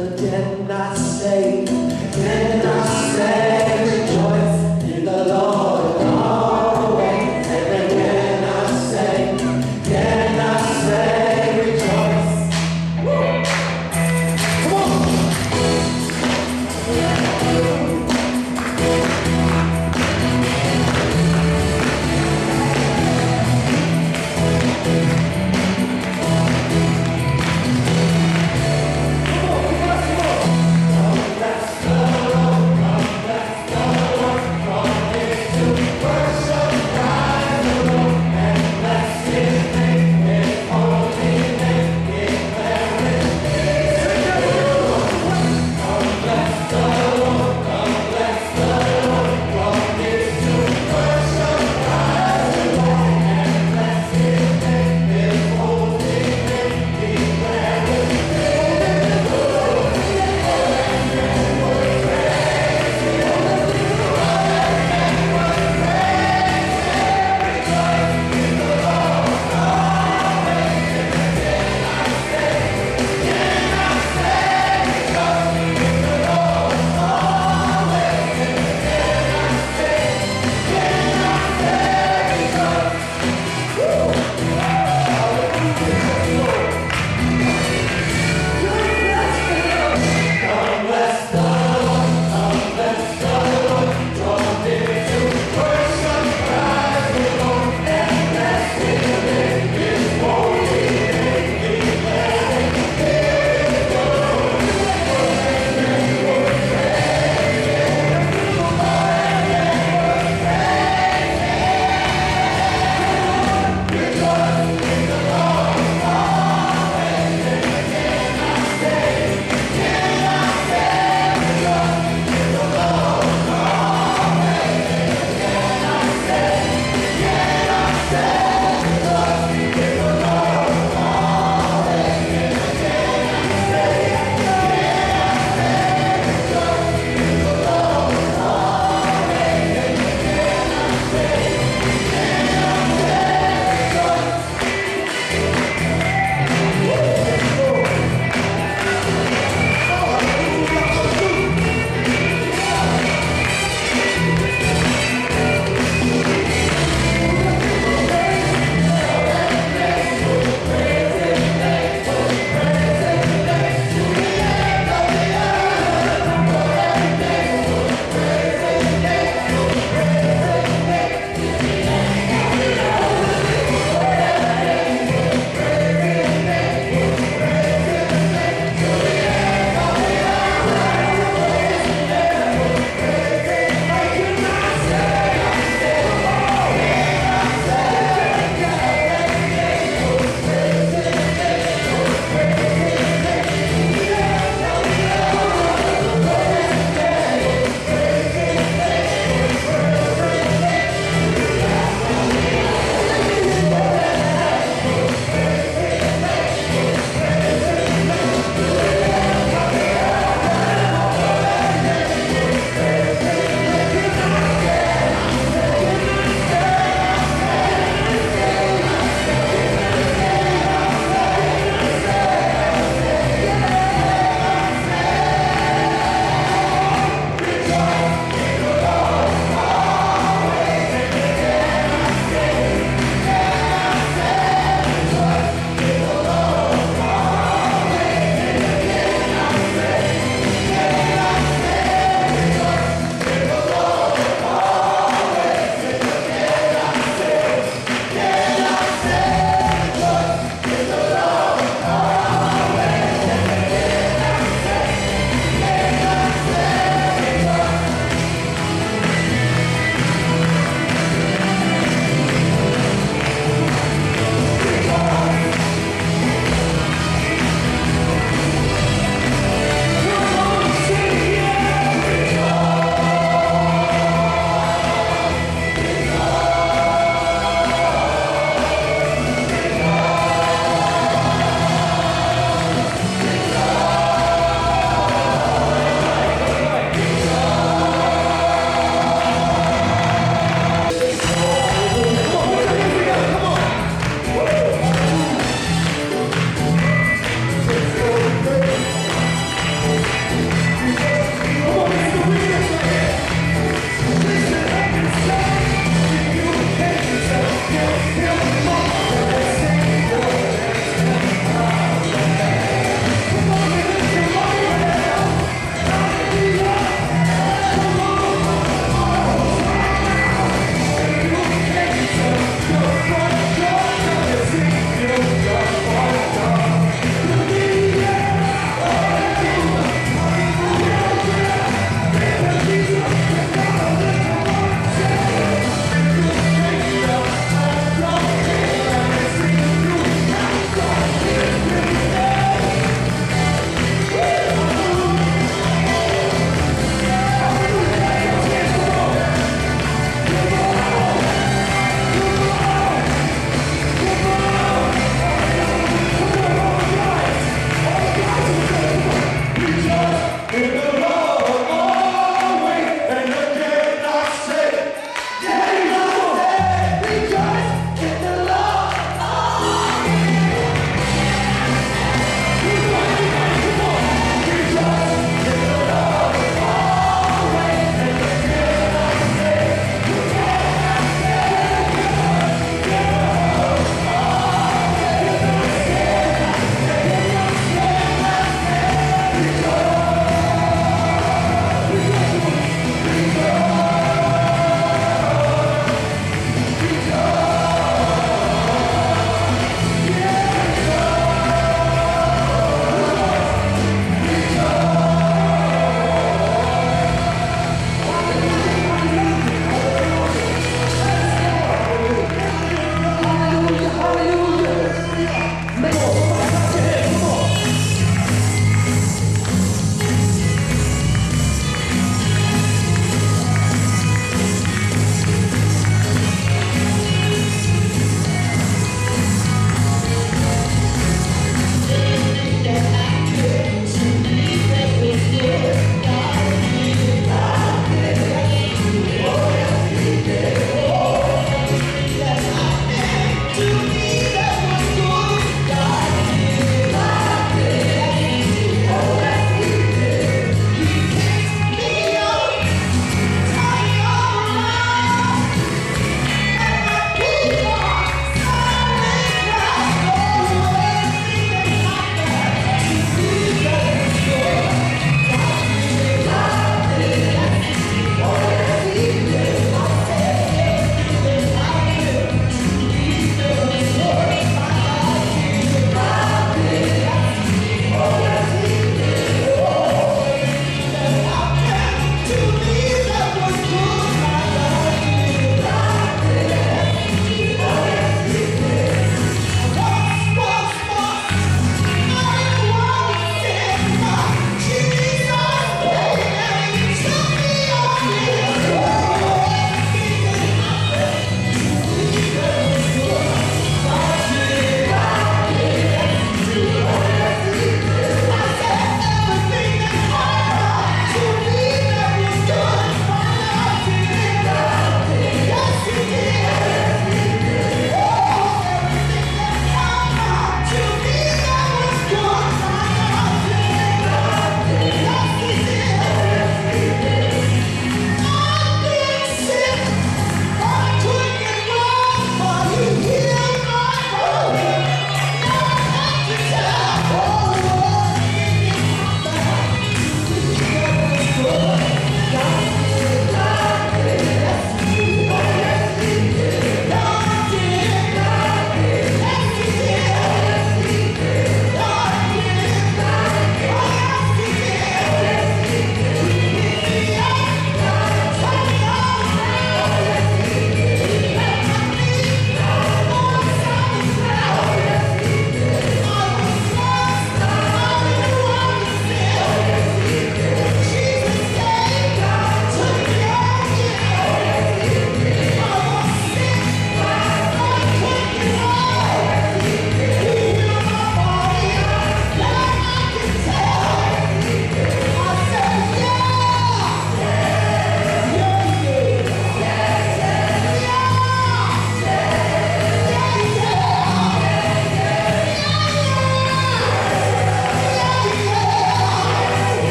Again I say, rejoice in the Lord always. And again I say, rejoice. Woo! Come on! Come on, come on, come on. Oh, bless the Lord.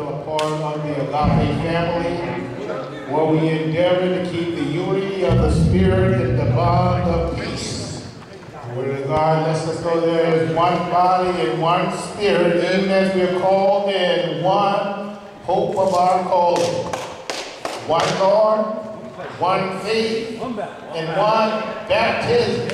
a part of the Agape family, where we endeavor to keep the unity of the Spirit in the bond of peace. The Word of God lets us know there is one body and one Spirit, even as we are called in one hope of our calling. One Lord, one faith, and one baptism.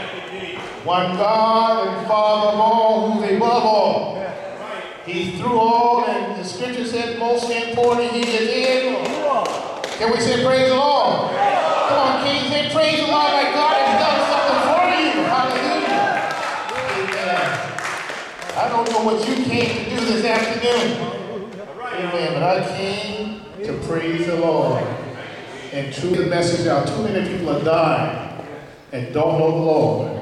One God and Father of all, who's above all. He's through all, and the scripture said most important, he is in. Can we say praise the Lord? Come on, can you say praise the Lord like God has done something for you? Hallelujah. Amen. I don't know what you came to do this afternoon. Amen. But I came to praise the Lord. And truly the message out. Too many people are dying and don't know the Lord.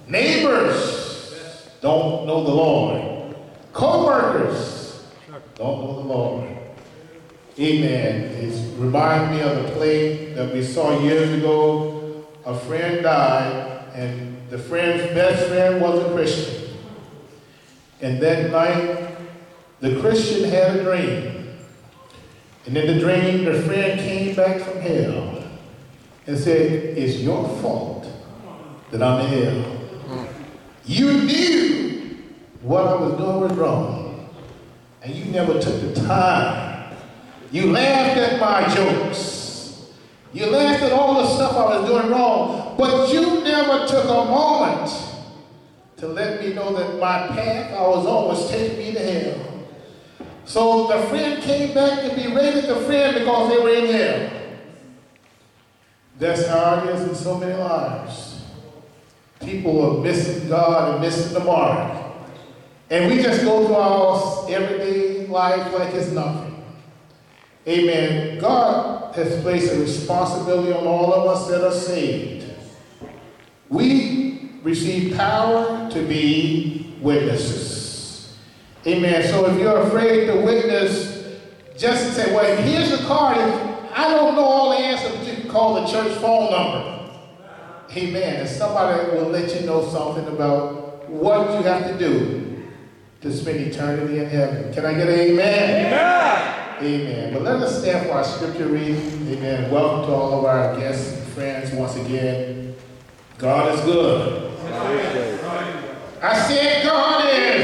Neighbors don't know the Lord. Co-workers don't know the Lord. Amen. It reminds me of the play that we saw years ago. A friend died, and the friend's best friend was a Christian. And that night, the Christian had a dream. And in the dream, the friend came back from hell and said, "It's your fault that I'm in hell. You knew what I was doing was wrong, and you never took the time. You laughed at my jokes. You laughed at all the stuff I was doing wrong, but you never took a moment to let me know that my path I was on was taking me to hell." So the friend came back and berated the friend because they were in hell. That's how it is in so many lives. People are missing God and missing the mark. And we just go through our everyday life like it's nothing. Amen. God has placed a responsibility on all of us that are saved. We receive power to be witnesses. Amen. So if you're afraid to witness, just say, well, here's the card. I don't know all the answers, but you can call the church phone number. Amen. And somebody will let you know something about what you have to do to spend eternity in heaven. Can I get an amen? Amen. Amen. But let us stand for our scripture reading. Amen. Welcome to all of our guests and friends once again. God is good. I said God is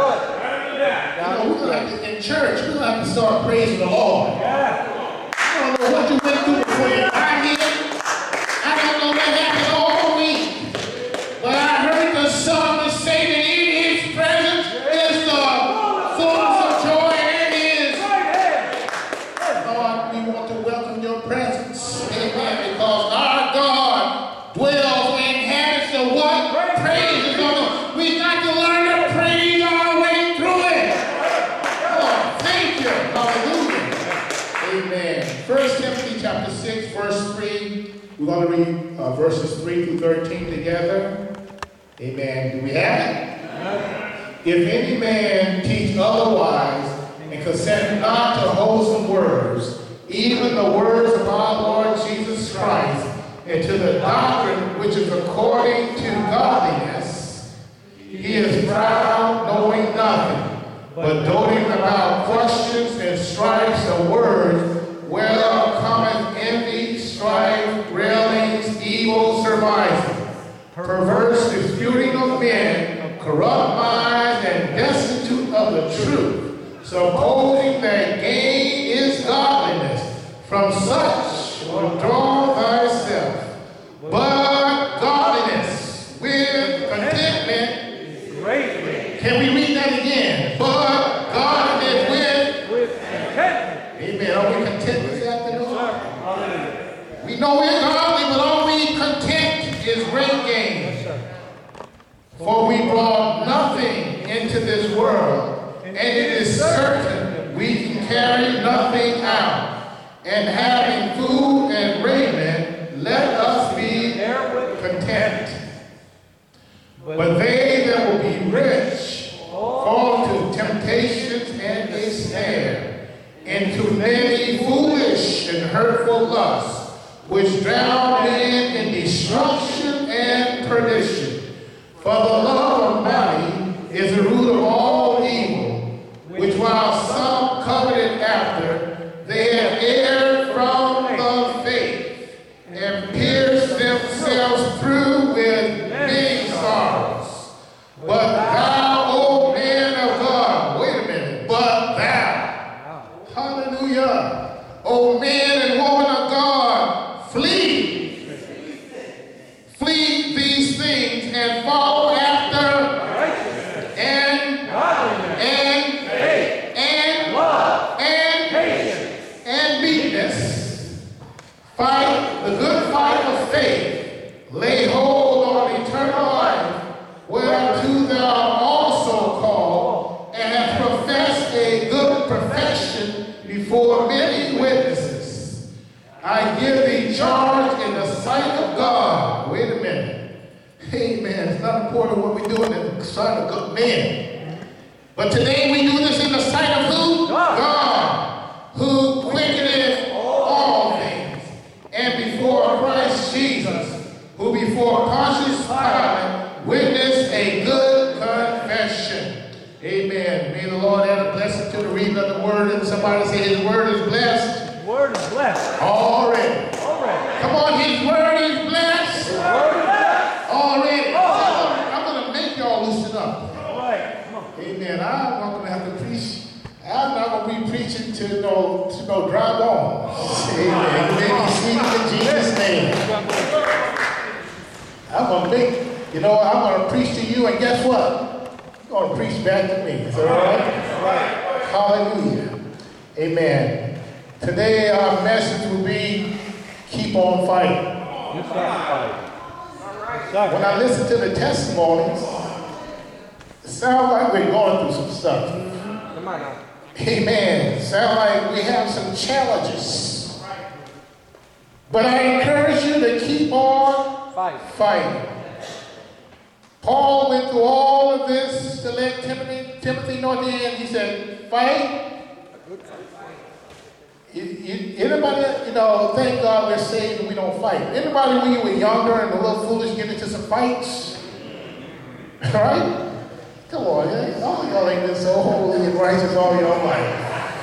good. In church, we're going to have to start praising the Lord. I don't know what you went through before you got here. I don't know what happened all week. But I heard the psalmist say that in his presence is the fullness of joy, and his. Lord, we want to welcome your presence. Amen. Because our God dwells and inhabits the what? Praises on them. We got to learn to praise our way through it. Oh, thank you. Hallelujah. Amen. 1 Timothy chapter 6, verse 3. We're going to read verses 3 through 13 together. Amen. Do we have it? If any man teach otherwise and consent not to wholesome words, even the words of our Lord Jesus Christ, and to the doctrine which is according to godliness, he is proud, knowing nothing, but doting about questions and strifes of words, whereof cometh envy, strife, railings, evil surmising, perverse disputing of men, corrupt minds, and destitute of the truth, supposing that gain is godliness. From such withdraw thyself. But godliness with contentment is great. Can we read that again? But godliness with contentment. Amen. Are we content this afternoon? We know we're godly, but are we content is great gain. For we brought nothing into this world, and it is certain we can carry nothing out. And having food and raiment, let us be content. But they that will be rich fall to temptations and a snare, into many foolish and hurtful lusts, which drown men in destruction and perdition. For the love of money is the root of all evil, which while some coveted whereunto thou also called, and hast professed a good profession before many witnesses. I give thee charge in the sight of God. Wait a minute. Amen. It's not important what we do in the sight of good men. But today we do this in the sight of who? God, who quickeneth all things. And before Christ Jesus, who before Pontius Pilate witnessed a good confession. Amen. May the Lord add a blessing to the reading of the word. And somebody say his word is blessed. His word is blessed. Already. Come on, his word is blessed. His word is blessed. Already. I'm going to make y'all loosen up. All right. Come on. Amen. I'm not going to have to preach. I'm not going to be preaching to no dry bones. Amen. You may be seated in Jesus' name. I'm going to make, I'm going to preach to you, and guess what? You're going to preach back to me. Is that all right? Hallelujah. Amen. Today our message will be keep on fighting. When I listen to the testimonies, it sounds like we're going through some stuff. Amen. It sounds like we have some challenges. But I encourage you to keep on fighting. Paul went through all of this to let Timothy know the end. He said, fight. Anybody, thank God we're saved and we don't fight. Anybody when you were younger and a little foolish get into some fights? Right? Come on, all y'all ain't been so holy and righteous all your life.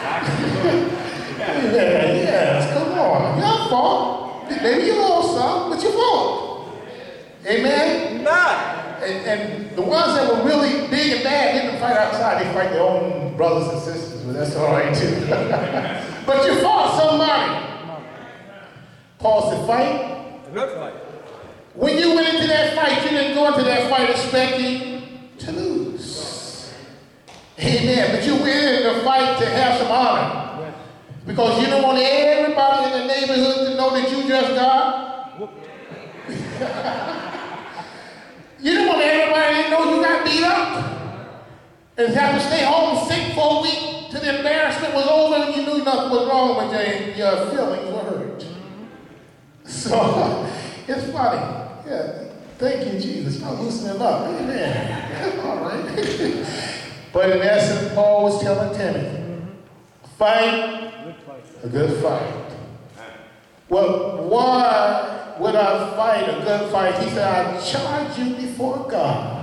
Yes, come on. Y'all fought. Maybe you lost some, but you fought. Amen? And the ones that were really big and bad didn't fight outside. They fight their own brothers and sisters, but that's all right too. But you fought somebody. Paul said, fight. Good fight. When you went into that fight, you didn't go into that fight expecting to lose. Amen. But you went in the fight to have some honor. Yes. Because you don't want everybody in the neighborhood to know that you just got. You don't want everybody to know you got beat up and have to stay home sick for a week till the embarrassment was over and you knew nothing was wrong with your feelings were hurt. So, it's funny. Yeah, thank you, Jesus. I'm loosening up. Amen. All right. But in essence, Paul was telling Timothy, fight a good fight. Well, why would I fight a good fight? He said, I charge you before God.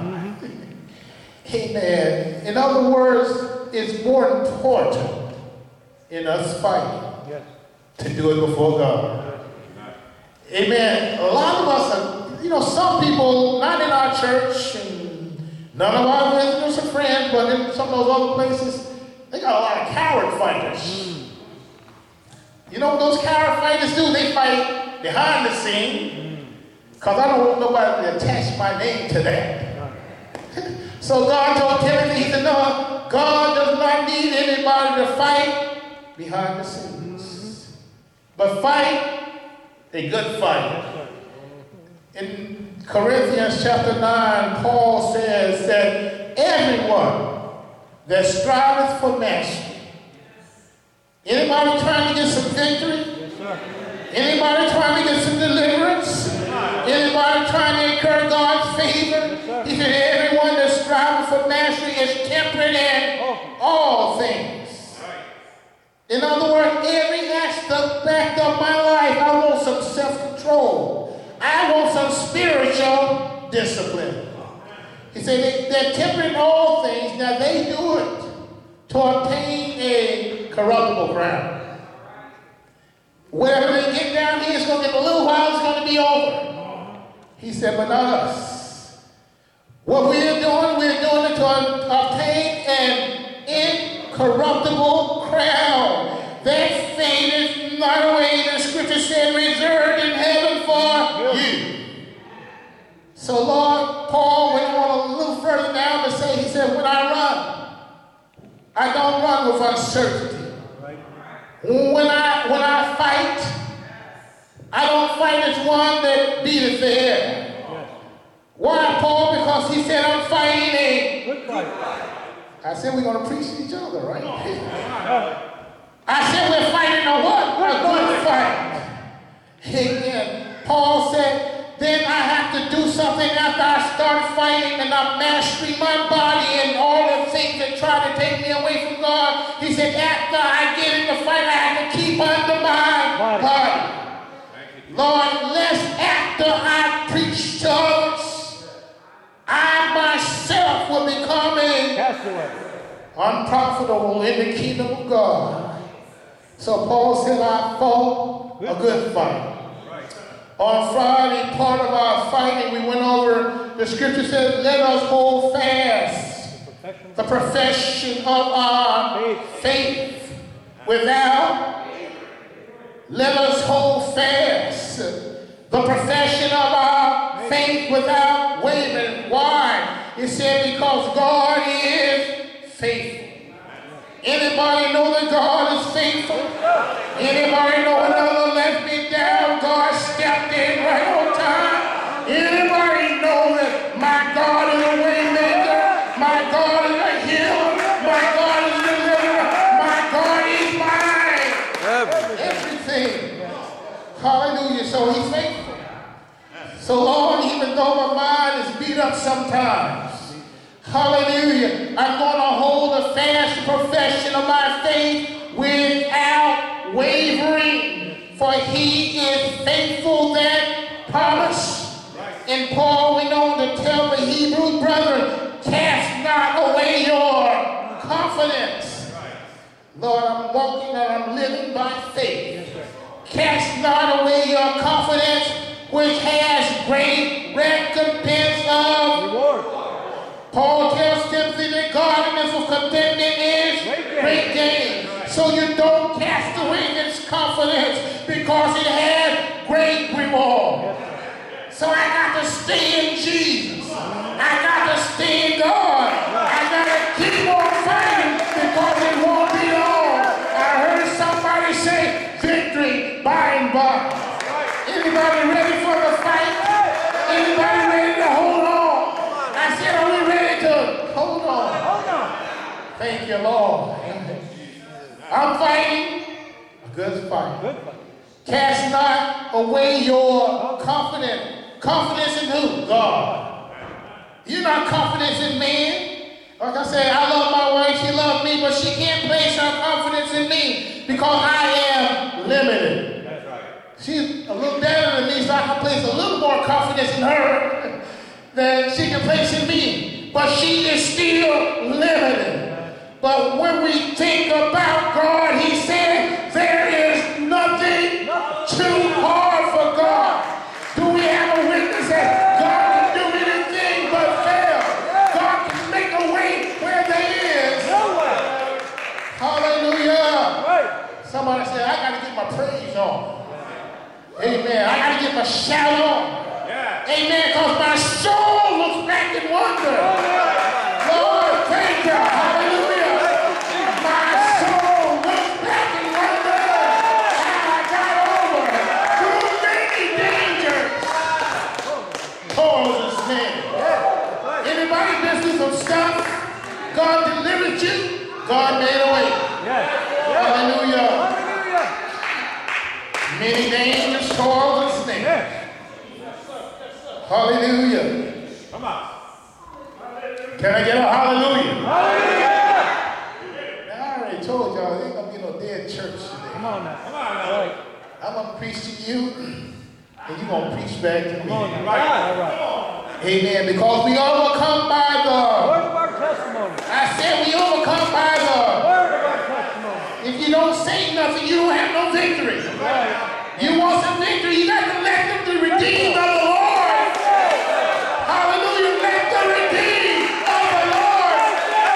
Amen. In other words, it's more important in us fighting to do it before God. Amen. A lot of us are, some people, not in our church, and none of our visitors or friends, but in some of those other places, they got a lot of coward fighters. You know what those coward fighters do? They fight behind the scene, because I don't want nobody to attach my name to that. So God told Timothy, he said, no, God does not need anybody to fight behind the scenes. But fight a good fight. In Corinthians chapter 9, Paul says that everyone that striveth for mastery. Anybody trying to get some victory? Yes, sir. Anybody trying to get some deliverance? Anybody trying to incur God's favor? He said everyone that's striving for mastery is temperate in all things. In other words, every aspect of my life, I want some self-control. I want some spiritual discipline. He said they're temperate in all things. Now they do it to obtain a corruptible crown. Whatever they get down here, it's going to get a little while, it's going to be over. He said, but not us. What we're doing it to obtain an incorruptible crown that fadeth not away. The scripture said, reserved in heaven for you. So Lord, Paul went on a little further down to say, he said, when I run, I don't run with uncertainty. When I fight, I don't fight as one that beateth the air. Why, Paul? Because he said, I'm fighting a... Good fight. I said we're going to preach to each other, right? I said we're fighting a what? A good fight. Amen. Paul said, then I have to do something after I start fighting and I'm mastering my body and all the things that try to take me away from God. He said, after I get in the fight, I have to keep under my body. Lord, lest after I preach to others, I myself will become unprofitable in the kingdom of God. So Paul said, I fought a good fight. On Friday, part of our fighting, we went over, the scripture says, let us hold fast the profession of our faith without. Let us hold fast the profession of our faith without wavering. Why? It said because God is faithful. Anybody know that God is faithful? Anybody know when another let me down, God stepped in right on time? Anybody know that my God is a way maker? My God is a healer? My God is a deliverer? My God is mine. Everything. Hallelujah. So he's faithful. So Lord, even though my mind is beat up sometimes, hallelujah, I'm going to hold a fast profession of my faith without wavering, for he is faithful that promise. And Paul went on to tell the Hebrew brethren, cast not away your confidence. Lord, I'm walking and I'm living by faith. Cast not away your confidence, which has great recompense of reward. Paul tells Timothy that godliness of contentment is great gain. So you don't cast away this confidence because it has great reward. So I got to stay in Jesus. I got to stay in God. I got to keep on fighting because it won't be long. I heard somebody say victory by and by. Anybody ready for the fight? Anybody ready to hold on? I said, are we ready to hold on? Thank you, Lord. I'm fighting a good fight. Cast not away your confidence. Confidence in who? God. You're not confidence in man. Like I said, I love my wife, she loves me, but she can't place her confidence in me because I am limited. That's right. She's a little better than me, so I can place a little more confidence in her than she can place in me. But she is still limited. But when we think about God, he said, there is nothing too hard for God. Do we have a witness that God can do anything but fail? God can make a way where there is. Hallelujah. Somebody said, I got to get my praise on. Amen. I got to get my shout on. Amen. Because my soul looks back in wonder. Lord, thank you. Hallelujah. My soul looks back in wonder how I got over through many dangers. Toils and snares. Anybody been through some stuff? God delivered you. God made a way. Hallelujah. Many dangers, toils, and snares. Hallelujah. Come on. Can I get a hallelujah? Hallelujah. Now, I already told y'all, there ain't going to be no dead church today. Come on now. Come on now. I'm going to preach to you, and you're going to preach back to me. Come on now. Right. Amen. Because we overcome by the word of our testimony. I said we overcome by the word of our testimony. If you don't say nothing, you don't have no victory. Right. You want some victory, you got to let them be redeemed of the Lord. Hallelujah. Let the redeemed of the Lord.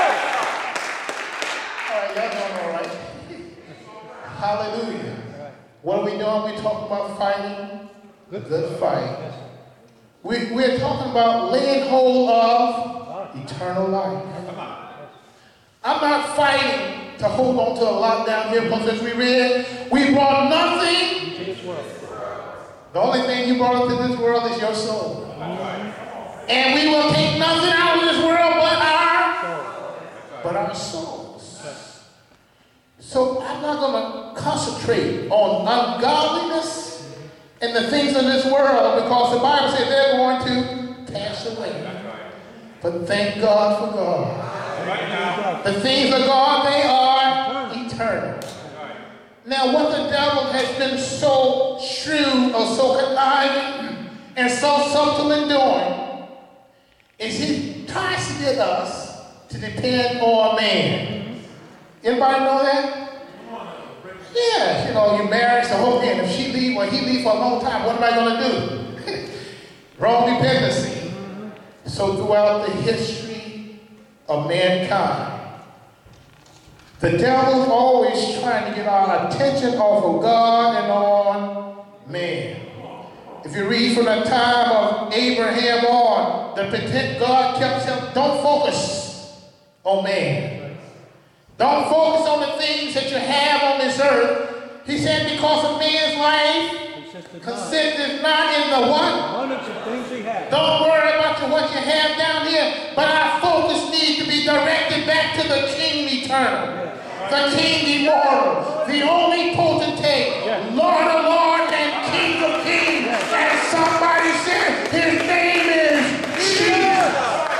All right, y'all doing all right. Hallelujah. What are we doing? We're talking about fighting the good fight. We're talking about laying hold of eternal life. I'm not fighting to hold on to a lot down here because as we read, we brought nothing to this world. The only thing you brought into this world is your soul. And we will take nothing out of this world but our souls. So I'm not going to concentrate on ungodliness and the things of this world, because the Bible says they're going to pass away. But thank God for God. The things of God, they are eternal. Now, what the devil has been so shrewd or so conniving and so subtle in doing is he tries to get us to depend on man. Anybody know that? Yeah, you know, you marry, so whole thing. If she leave or he leave for a long time, what am I going to do? Wrong dependency. So throughout the history of mankind, the devil's always trying to get our attention off of God and on man. If you read from the time of Abraham on, God kept saying, don't focus on man. Don't focus on the things that you have on this earth. He said, because of man's life consisteth not in the what? Abundance of things he has. Don't worry about what you have down here, but our focus needs to be directed back to the King eternal, the King immortal, the only potentate, Lord of lords and King of kings. And somebody said his name is Jesus.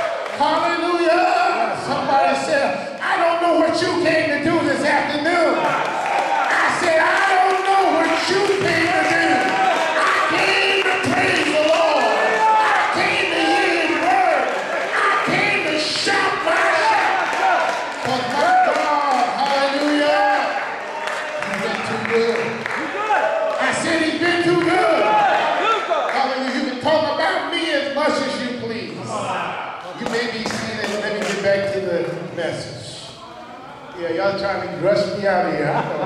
Hallelujah. Somebody said, I don't know what you came to do this afternoon. I said, I don't know what you came to do. I came to praise the Lord. I came to hear his word. I came to shout my shout. Because my God, hallelujah, he's been too good. I said he's been too good. Hallelujah. You can talk about me as much as you please. You may be seated. Let me get back to the message. Yeah, y'all trying to rush me out of here. I know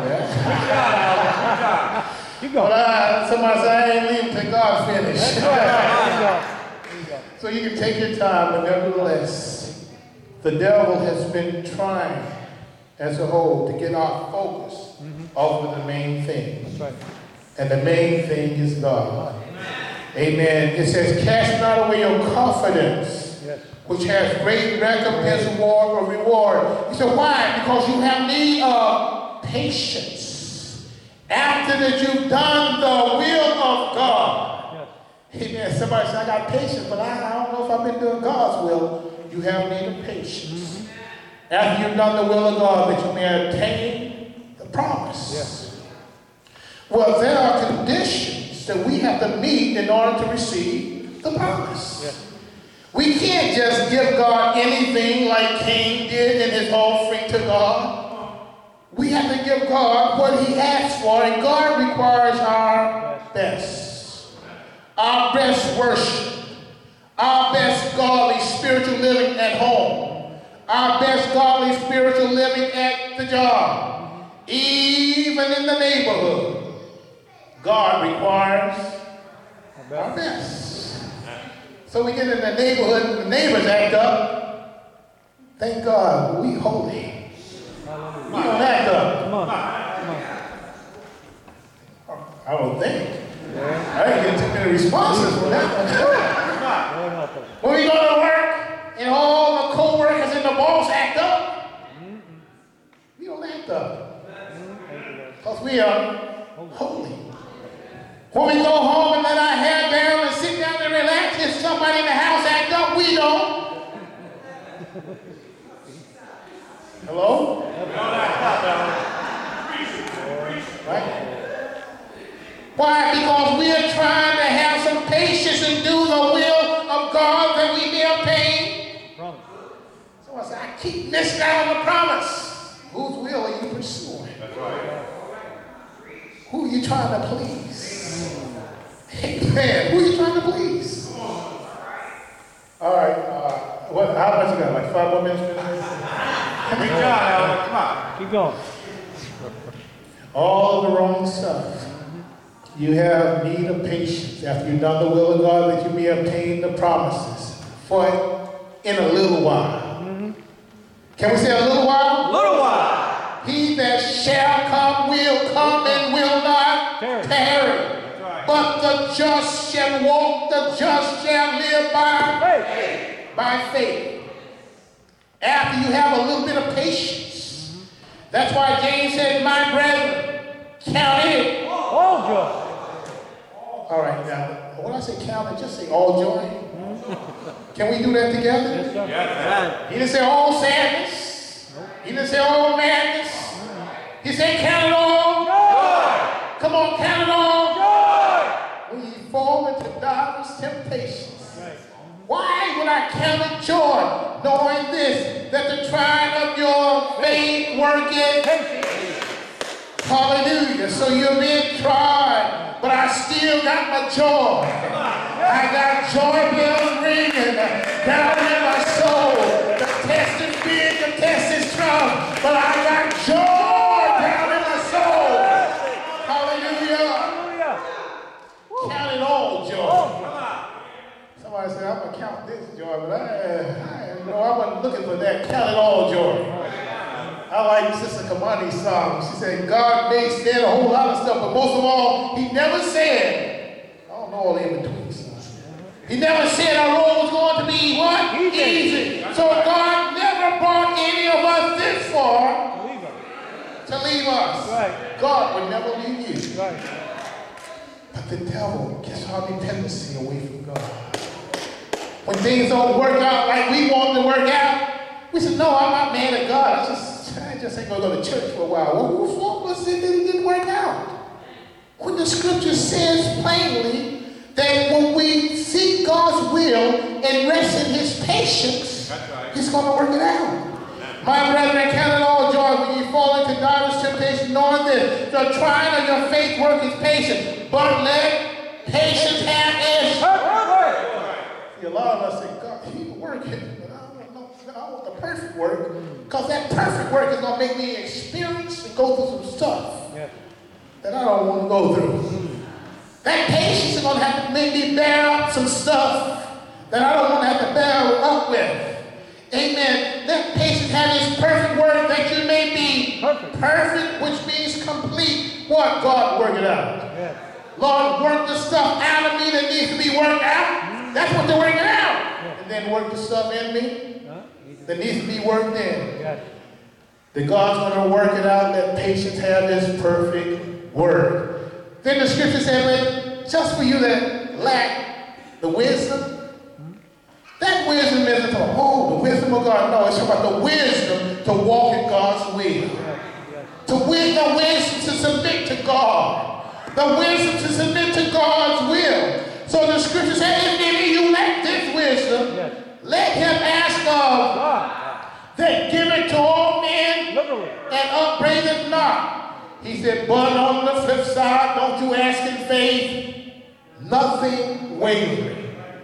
that. Keep going. But somebody said, I ain't leaving till God finish. There you go. So you can take your time, but nevertheless, the devil has been trying as a whole to get our focus off of the main thing. That's right. And the main thing is God. Amen. It says, cast not away your confidence, which has great recompense, reward. He said, why? Because you have need of patience. After that you've done the will of God. Amen. Somebody said, I got patience, but I don't know if I've been doing God's will. You have need of patience. After you've done the will of God, that you may attain the promise. Well, there are conditions that we have to meet in order to receive the promise. We can't just give God anything like Cain did in his offering to God. We have to give God what he asked for, and God requires our best. Our best worship. Our best godly spiritual living at home. Our best godly spiritual living at the job. Even in the neighborhood. God requires our best. So we get in the neighborhood and the neighbors act up. Thank God, we holy. We don't act up. Come on. I don't think. I didn't get too many responses from that one. When we go to work and all the co-workers and the boss act up, we don't act up. Because we are holy. When we go home and let our hair down and sit down and relax, if somebody in the house act up, we don't. Hello? Right? Why? Because we are trying to have some patience and do the will of God that we may obtain. So I said, I keep missing out on the promise. Whose will are you pursuing? That's right. Who are you trying to please? Amen. Who are you trying to please? All right. How much you got? Like 5 more minutes? Good job, Alan. Come on. Keep going. All the wrong stuff. You have need of patience after you've done the will of God, that you may obtain the promises for in a little while. Can we say a little while? Little while. He that shall come will come and will not tarry. But the just shall walk, the just shall live by faith. After you have a little bit of patience. That's why James said, my brethren, count it. All joy. All right, now, when I say count it, just say all joy. Can we do that together? Yes, sir. Yes. He didn't say all sadness. He didn't say all madness. He said count it all. Joy. Come on, count it all. Joy. When you fall into diverse temptations. Right. Why would I count it joy, knowing this, that the trying of your faith worketh? Hallelujah. So you're being tried, but I still got my joy. I got joy bells ringing down in my soul. The test is big, the test is strong, but I got joy down in my soul. Hallelujah. Count it all joy. Somebody said, I'm going to count this joy, but I wasn't looking for that. Count it all joy. I like Sister Kamani's song. She said, God may stand a whole lot of stuff, but most of all, he never said, I don't know all the in-between stuff. He never said our road was going to be what? Easy. So God never brought any of us this far to leave us. Right. God would never leave you. Right. But the devil gets our dependency away from God. When things don't work out like we want them to work out, we said, no, I'm not mad at God. I just ain't going to go to church for a while. Well, whose fault was it that it didn't work out? When the scripture says plainly that when we seek God's will and rest in his patience, he's going to work it out. My brethren, count it all joy when you fall into diverse temptation, knowing this, the trying of your faith work is patience, but let patience have its work. See, a lot of us say, God, he can work it, but I want the perfect work, because that perfect work is going to make me experience and go through some stuff that I don't want to go through. That patience is going to have to make me bear up some stuff that I don't want to have to bear up with. Amen. Let patience have its perfect work that you may be perfect, which means complete. What? God, work it out. Yeah. Lord, work the stuff out of me that needs to be worked out. That's what they're working out. Yeah. And then work the stuff in me that needs to be worked in. Yeah. That God's going to work it out. Let patience have its perfect work. Then the scripture said, just for you that lack the wisdom, that wisdom isn't the wisdom of God. No, it's about the wisdom to walk in God's will. To win the wisdom to submit to God. The wisdom to submit to God's will. So the scripture says, if any of you lack this wisdom, let him ask of God, that give it to all men and upbraid it not. He said, but on the flip side, don't you ask in faith, nothing wavering.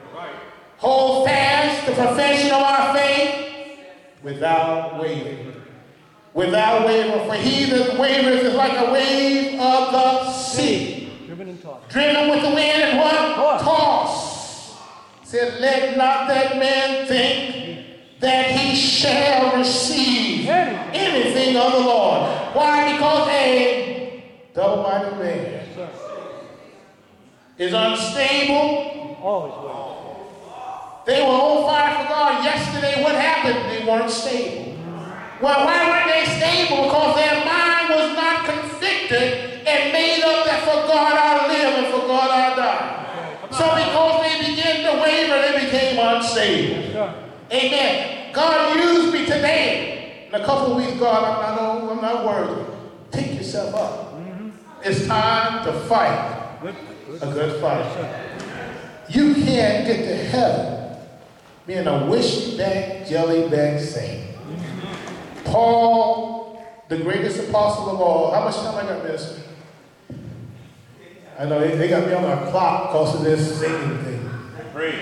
Hold fast the profession of our faith without wavering. Without wavering. For he that wavereth is like a wave of the sea. Driven and tossed. Driven with the wind and what? Tossed. Said, let not that man think that he shall receive anything of the Lord. Why? Because a double-minded man is unstable. Always will. They were on fire for God. Yesterday, what happened? They weren't stable. Well, why weren't they stable? Because their mind was not convicted and made up that for God I live and for God I die. So because they began to waver, they became unstable. Amen. God used me today. In a couple of weeks, God, I'm not worthy. Pick yourself up. It's time to fight a good fight. You can't get to heaven being a wishy-back, jelly-back saint. Paul, the greatest apostle of all. How much time I got, Minister? I know they got me on my clock because of this singing thing. Great.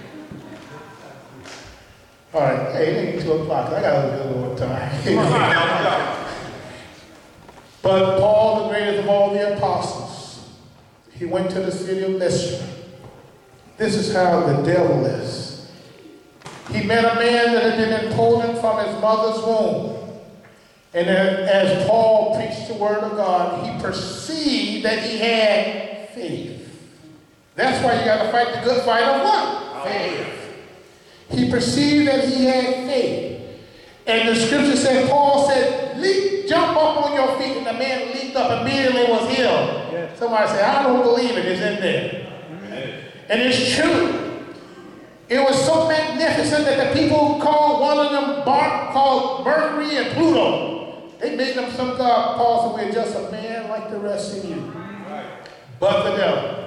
All right, hey, it ain't 2 o'clock. I got a little more time. But Paul, the greatest of all the apostles, he went to the city of Lystra. This is how the devil is. He met a man that had been impotent from his mother's womb. And as Paul preached the word of God, he perceived that he had faith. That's why you got to fight the good fight of what? Faith. He perceived that he had faith. And the scripture said, Paul said, jump up on your feet, and the man leaped up immediately and was healed. Yes. Somebody said, I don't believe it. It's in there. Amen. And it's true. It was so magnificent that the people called one of them called Mercury and Pluto. They made them some god. Paul said, we're just a man like the rest of you. Right. But the devil.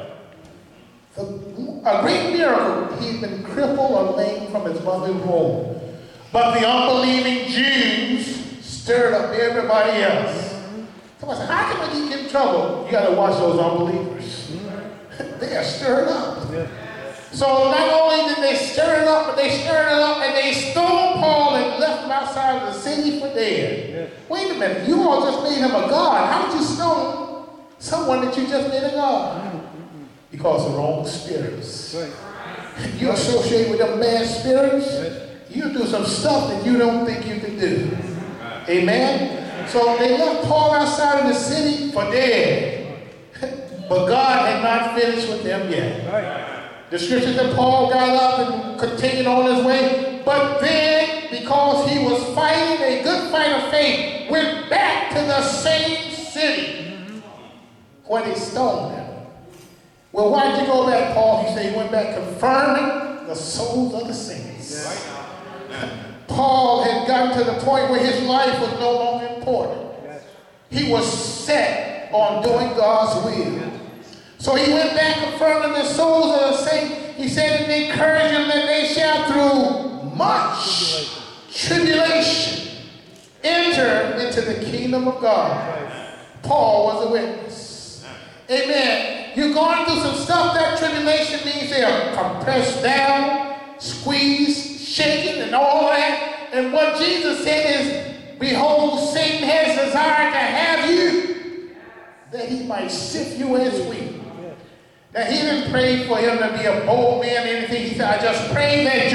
A great miracle. He'd been crippled or lame from his mother's womb. But the unbelieving Jews stirred up everybody else. Somebody said, how can we get in trouble? You got to watch those unbelievers. They are stirred up. Yeah. So not only did they stir it up, but they stirred it up and they stoned Paul and left him outside of the city for dead. Yeah. Wait a minute, you all just made him a god. How did you stone someone that you just made a god? Because of wrong spirits. Right. You associate with them bad spirits, you do some stuff that you don't think you can do. Amen? So they left Paul outside of the city for dead. But God had not finished with them yet. Right. The scripture that Paul got up and continued on his way, but then, because he was fighting a good fight of faith, went back to the same city where they stoned him. Well, why did you go back, Paul? He said he went back confirming the souls of the saints. Yes. Paul had gotten to the point where his life was no longer important. Yes. He was set on doing God's will. Yes. So he went back confirming the souls of the saints. He said and encouraged them that they shall through much tribulation enter into the kingdom of God. Paul was a witness. Amen. You're going through some stuff. That tribulation means they are compressed down, squeezed, shaken, and all that. And what Jesus said is, behold, Satan has desired to have you, that he might sift you as wheat. Now, he didn't pray for him to be a bold man or anything. He said, I just pray that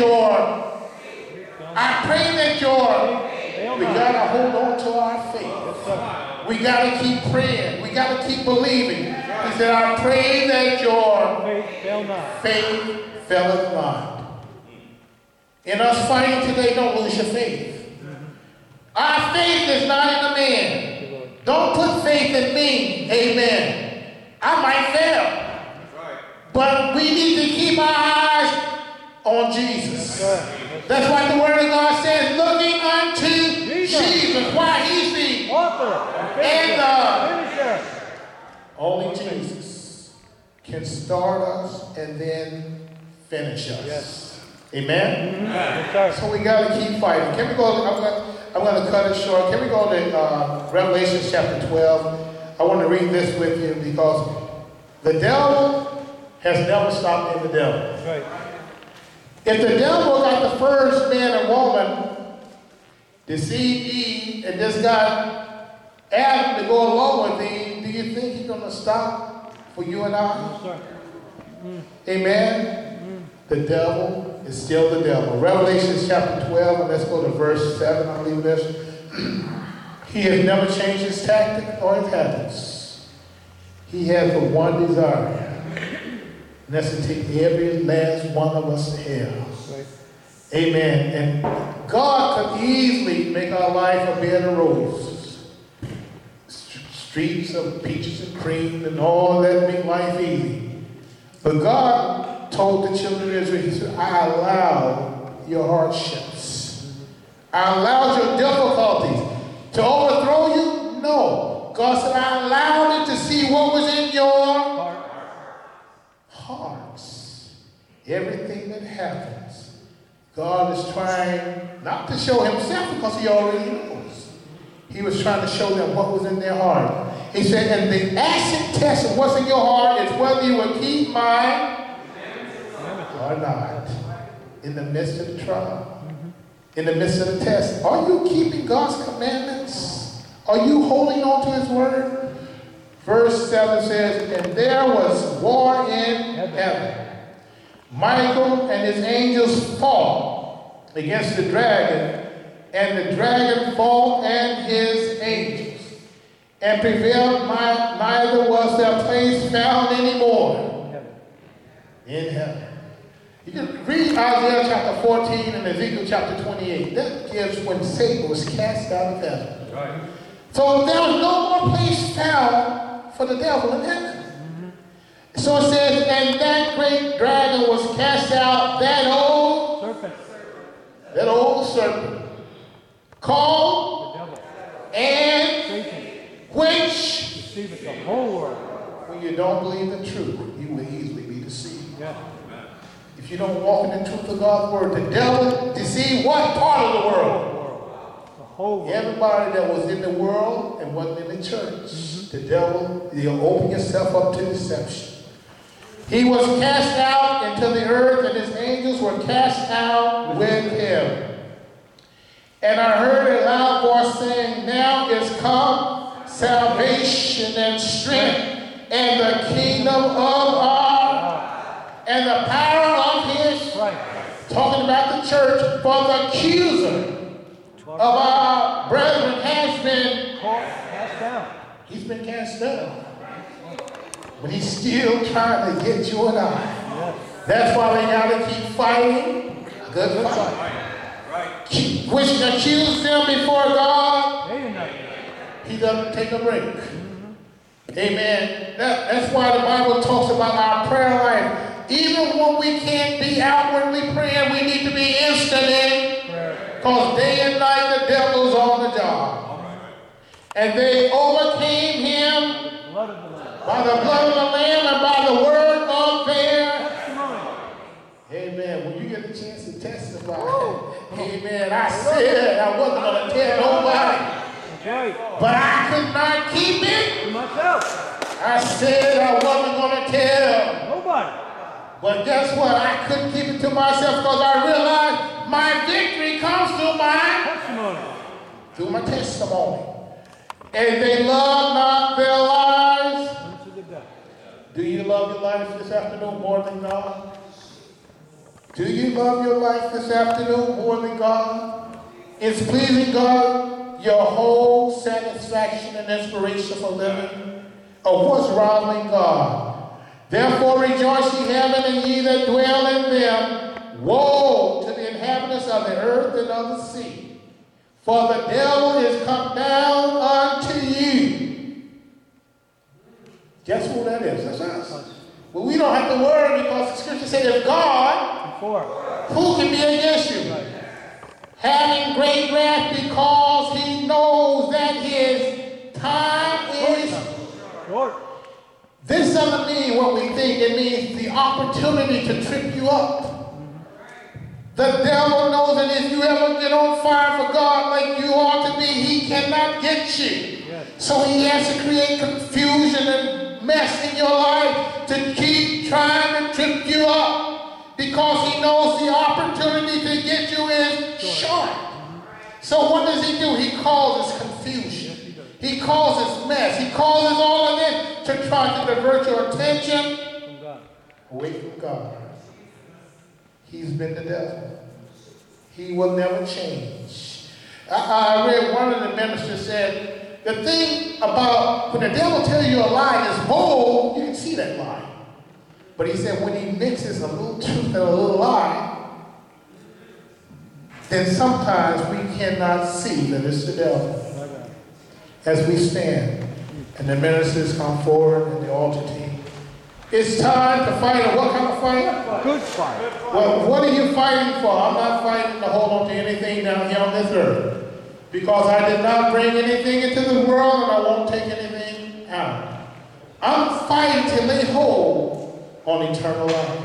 we got to hold on to our faith. We got to keep praying. We got to keep believing. He said, I pray that your faith faileth not. In us fighting today, don't lose your faith. Our faith is not in the man. Don't put faith in me. Amen. I might fail. But we need to keep our eyes on Jesus. That's why the Word of God says, looking unto Jesus. Why? He's the author and finisher. Only Jesus can start us and then finish us. Yes. Amen? Mm-hmm. So we got to keep fighting. Can we go? I'm going to cut it short. Can we go to Revelation chapter 12? I want to read this with you because the devil has never stopped being the devil. Right. If the devil got the first man and woman, deceived Eve, and just got Adam to go along with Eve, do you think he's going to stop for you and I? Yes, Amen? The devil is still the devil. Revelation chapter 12, and let's go to verse 7. I'll leave this. He has never changed his tactic or his habits. He has but one desire. And that's to take every last one of us to hell. Right. Amen. And God could easily make our life a bed of roses. Streets of peaches and cream and all that make life easy. But God told the children of Israel, he said, I allowed your hardships. I allowed your difficulties to overthrow you? No. God said, I allowed it to see what was in your hearts. Everything that happens, God is trying not to show himself because he already knows. He was trying to show them what was in their heart. He said, and the acid test of what's in your heart is whether you will keep mine or not. In the midst of the trial, in the midst of the test, are you keeping God's commandments? Are you holding on to his word? Verse 7 says, and there was war in heaven. Michael and his angels fought against the dragon, and the dragon fought and his angels, and prevailed, neither was their place found anymore. In heaven. You can read Isaiah chapter 14 and Ezekiel chapter 28. That gives when Satan was cast out of heaven. Right. So there was no more place found for the devil in heaven. So it says, and that great dragon was cast out, that old serpent, called The devil. and Satan. which, Deceiveth the whole world. when you don't believe the truth, you will easily be deceived. Yeah. If you don't walk in the truth of God's word, the devil deceived what part of the world? The whole world. Everybody that was in the world and wasn't in the church. The devil, you'll open yourself up to deception. He was cast out into the earth, and his angels were cast out with him. And I heard a loud voice saying, now is come salvation and strength, and the kingdom of our, and the power of his, Right. talking about the church, for the accuser of our brethren has been, Cast down. he's been cast down. But he's still trying to get you and I. Yes. That's why we got to keep fighting a good fight. Right. Which accuse them before God, Day and night. he doesn't take a break. Amen. That's why the Bible talks about our prayer life. Even when we can't be outwardly praying, we need to be instant in. Because day and night the devil's on the job. And they overcame him Blood of the Lamb. by the blood of the Lamb and by the word of their. Testimony. Amen. When you get the chance to testify, amen. I said I wasn't going to tell nobody, That's right. but I could not keep it. To myself. I said I wasn't going to tell. Nobody. But guess what? I couldn't keep it to myself because I realized my victory comes through my testimony. And they love not their lives. Unto the death. Do you love your life this afternoon more than God? Do you love your life this afternoon more than God? Is pleasing God your whole satisfaction and inspiration for living? Or what's rivaling God? Therefore rejoice ye heaven and ye that dwell in them. Woe to the inhabitants of the earth and of the sea. For the devil is come down unto you. Guess who that is? That's us. Well, we don't have to worry because the scripture says if God, Before. who can be against you? Having great wrath because he knows that his time is Short. This doesn't mean what we think. It means the opportunity to trip you up. The devil knows that if you ever get on fire for God like you ought to be, he cannot get you. Yes. So he has to create confusion and mess in your life to keep trying to trip you up because he knows the opportunity to get you is short. So what does he do? He causes confusion. He causes mess. He causes all of it to try to divert your attention From God. away from God. He's been the devil. He will never change. I read one of the ministers said, the thing about when the devil tells you a lie is bold, you can see that lie. But he said when he mixes a little truth and a little lie, then sometimes we cannot see that it's the devil. As we stand and the ministers come forward and the altar team, it's time to fight. And what kind of fight? Good fight. Well, what are you fighting for? I'm not fighting to hold on to anything down here on this earth. Because I did not bring anything into the world and I won't take anything out. I'm fighting to lay hold on eternal life.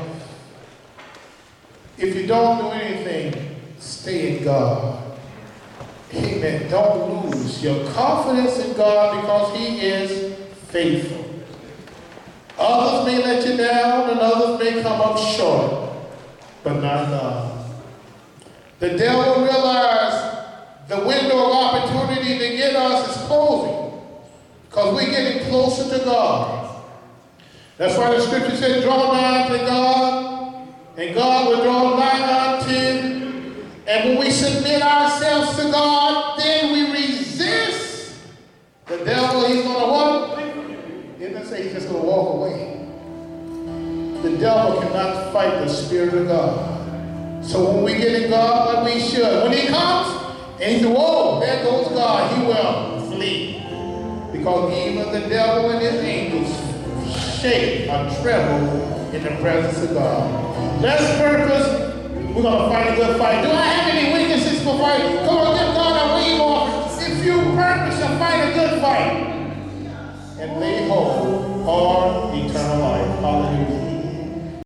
If you don't do anything, stay in God. Amen. Don't lose your confidence in God because he is faithful. Others may let you down and others may come up short, but not God. The devil realized the window of opportunity to get us is closing because we're getting closer to God. That's why the scripture said, draw nigh to God, and God will draw nigh unto you. And when we submit ourselves to God, then we resist the devil. He's going to what? He didn't say he's just going to walk away. The devil cannot fight the Spirit of God. So when we get in God like we should, when he comes, and he says, whoa, there goes God, he will flee. Because even the devil and his angels shake or tremble in the presence of God. Let's purpose. We're going to fight a good fight. Do I have any weaknesses for fight? Come on, give God a wave off. If you purpose to fight a good fight and lay hold on eternal life. Hallelujah.